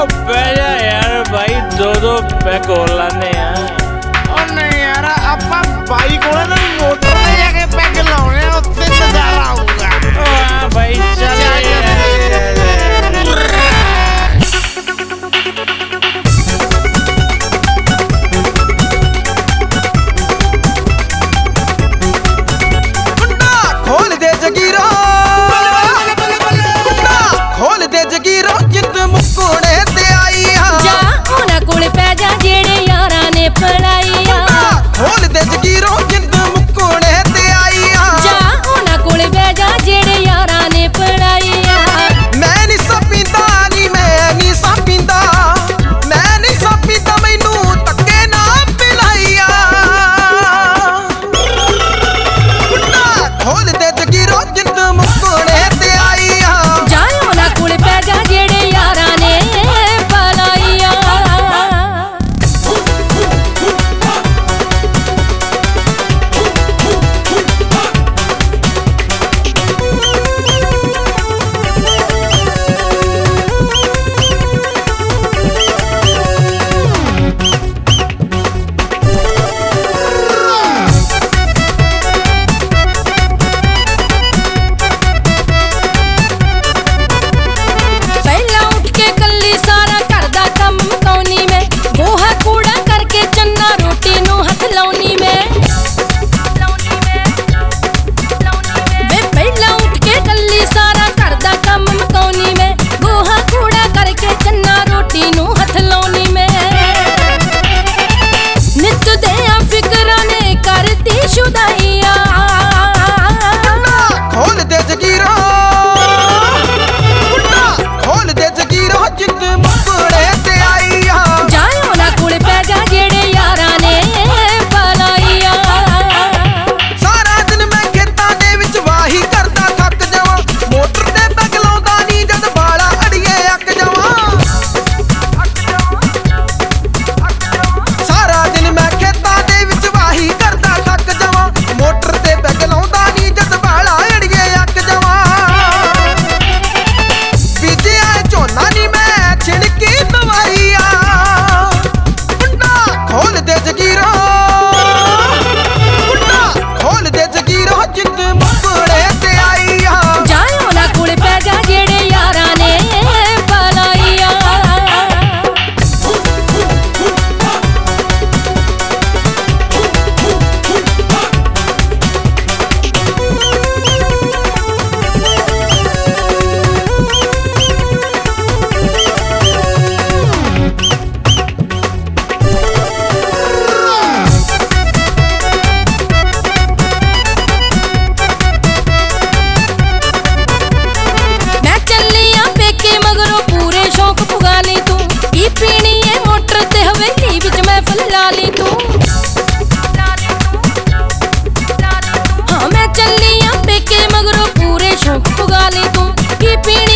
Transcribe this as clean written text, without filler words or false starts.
बैजा यार भाई दो पैक और लाने और नहीं यार अपा भाई को ना मोटर में जाके पैक लाने उससे नजारा आऊंगा। हाँ भाई चल खोल दे जगीरो खोल दे जगीरो जित मुकोड़े ते आई जा उना कोल पै जा जेड़े यारां ने पढ़ाई खोल दे जगीरो जित मुकोड़े ते आई जा उना कोल पै जा जेड़े यारां ने पढ़ाई मैं नहीं सपींदा नी मैं नहीं सपींदा मैं नहीं सपींदा मैनू तक्के ना पिलाइया खोल दे जगीरो जित मुकोड़े ते आई जा उना कोल पै जा जेड़े यारां ने पढ़ाई पीनी